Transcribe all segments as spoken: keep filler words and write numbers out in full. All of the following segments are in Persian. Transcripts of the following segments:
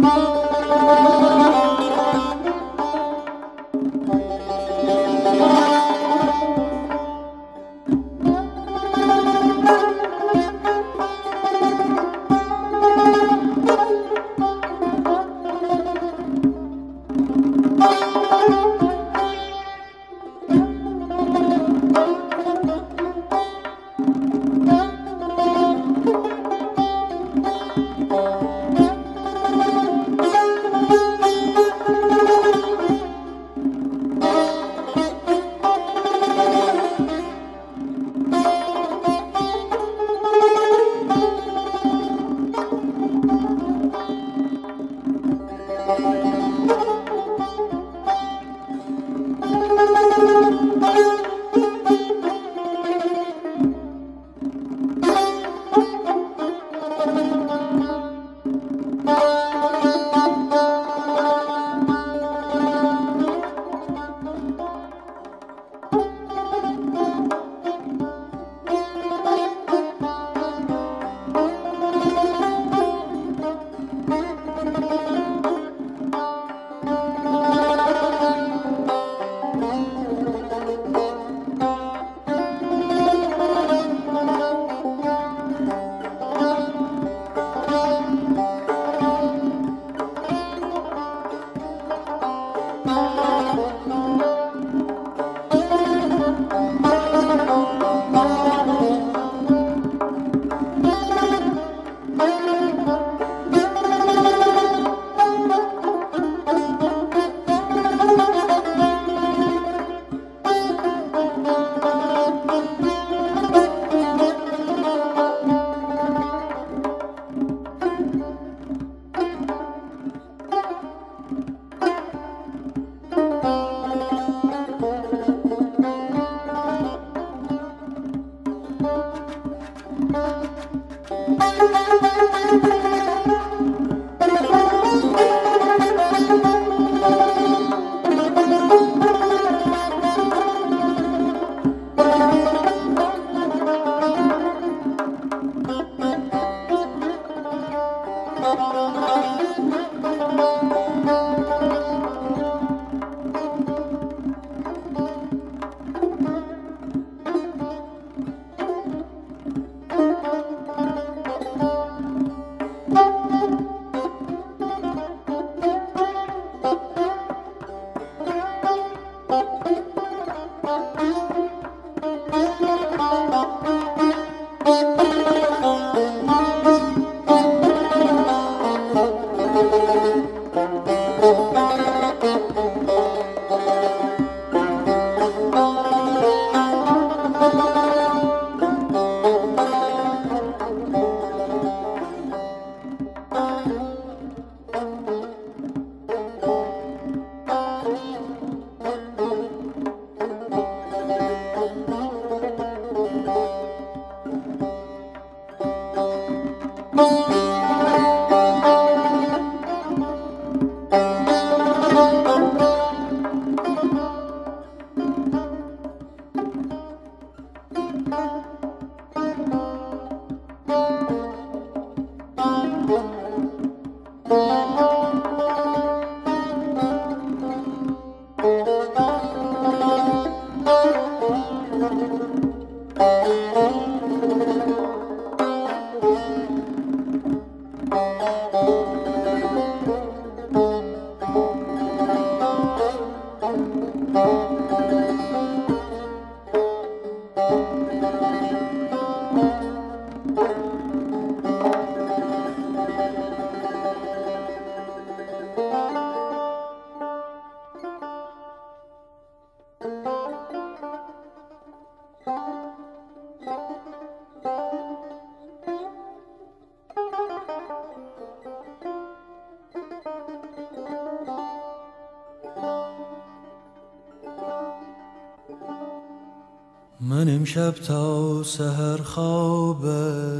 من امشب تا سحر خوابم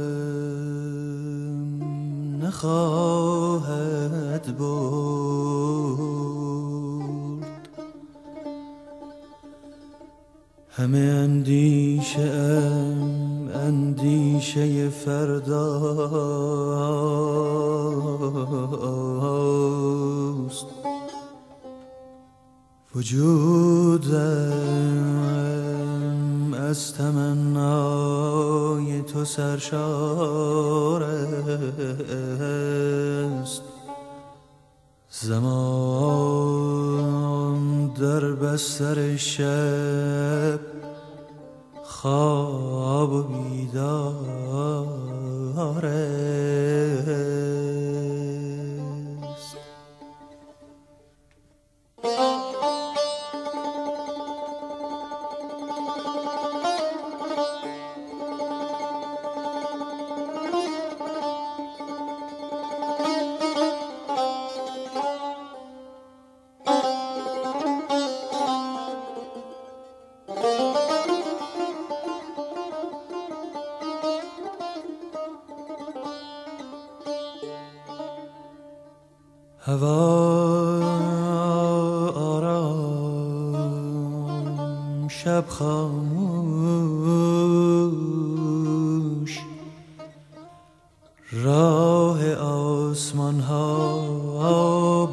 نخواهد برد، همه اندیشه ام اندیشه فردا وجودم از تمنای تو سرشار است. زمان در بستر شب خواب و بیدار است. هوا آرام، شب خاموش، راه آسمان ها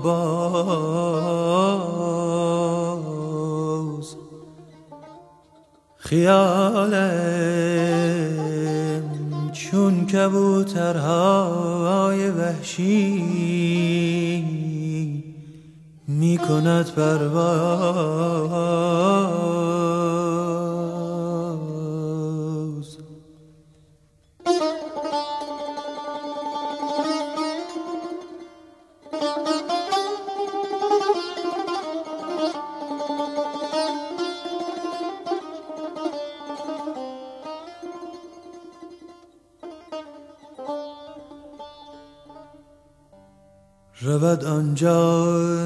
باز. خیالم چون کبوترهای وحشی می کند پرواز. رود آنجا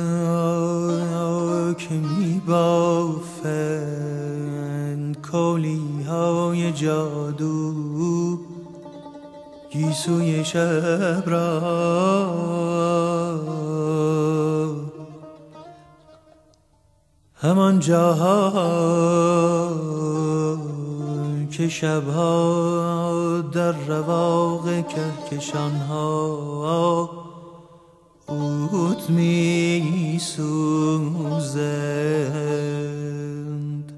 که می بافند کولی های جادو گیسوی شب را. همان جاها که شبها در رواق کهکشان ها عود می سوزند.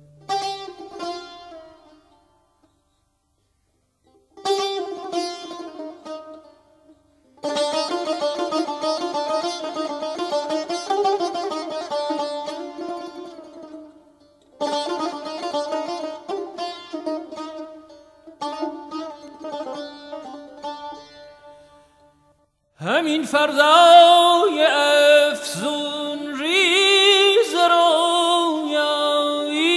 همین فردای افزون ریز رویایی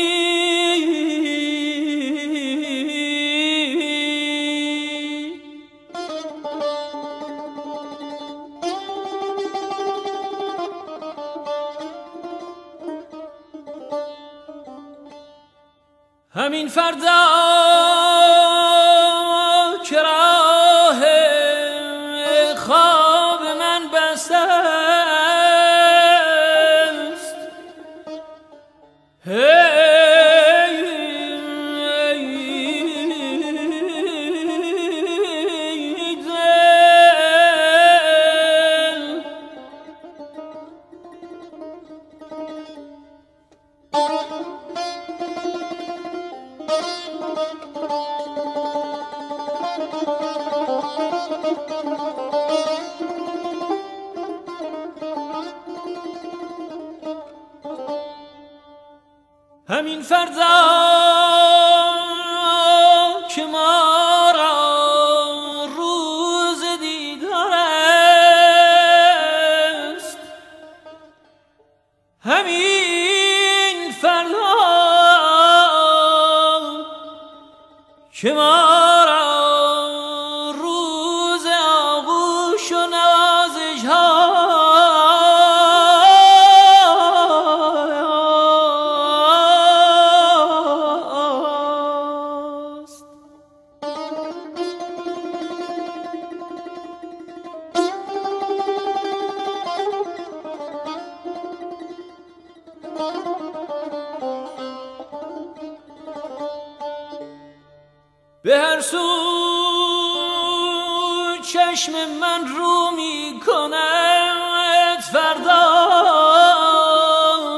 همین فردا که راه خواب من بسته است. همین فردا که ما را روز دیدار است. همین فردا که ما را روز آغوش و نازش ها به هر سو چشم من رو می کند فردا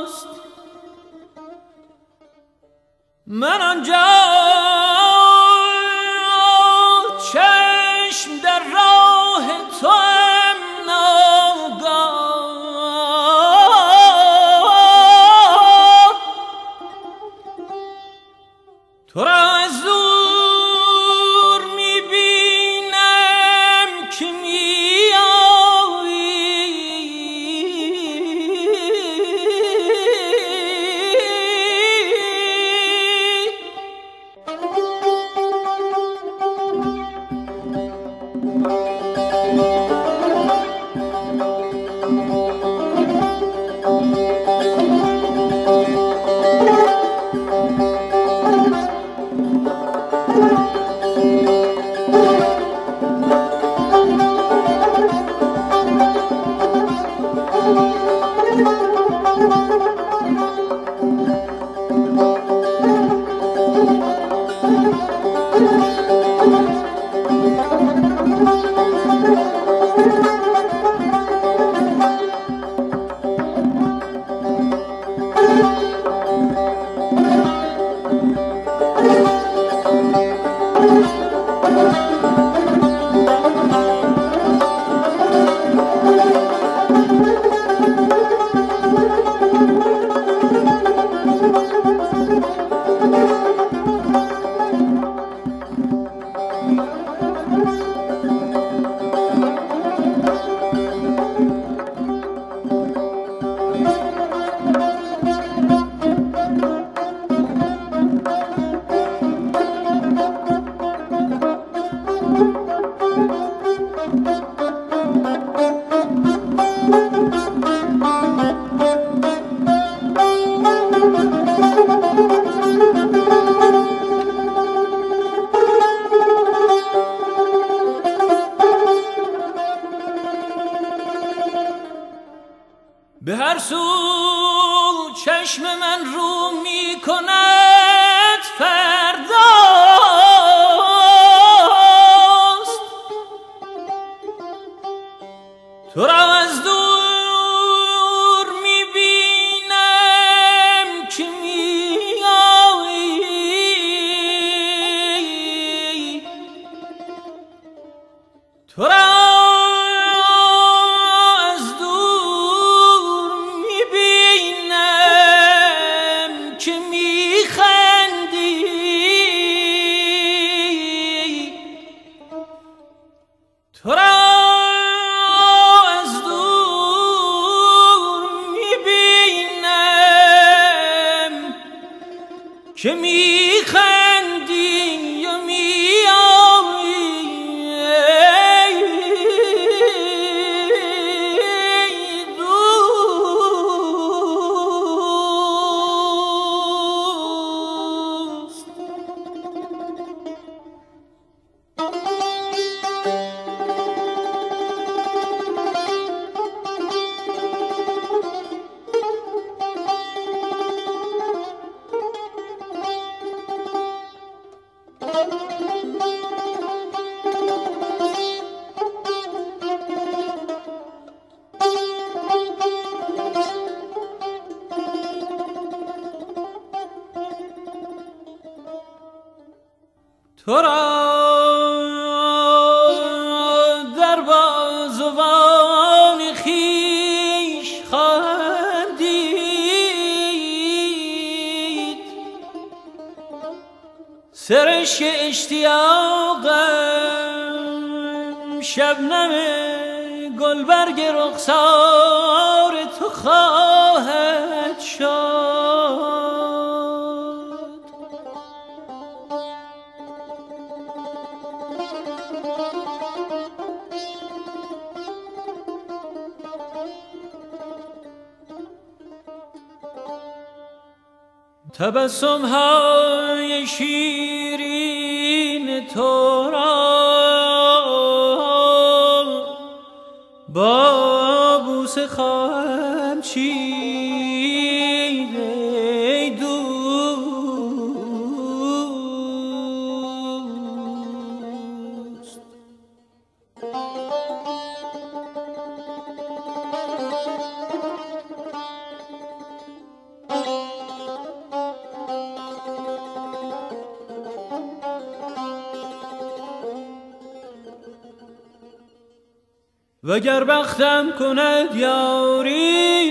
به هر سو چشم من رو می کند فرداست، تو را از دور می بینم که می آیی، تو را تو را از دور میبینم که میخندی یا میآیی، دوست. تو را در بازوان خویش خواهم دید، سرشک اشتیاقم شبنم گلبرگ رخسار تو خواهد شد. تبسم های شیرین تو را با بوسه خواهم چید ای دوست. وگر بختم کند یاری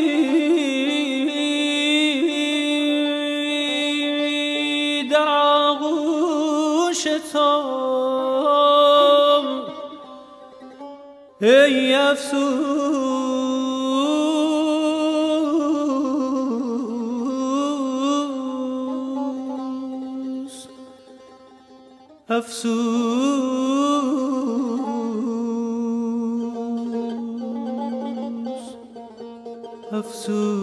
در آغوش تو، ای افسوس افسوس افسوس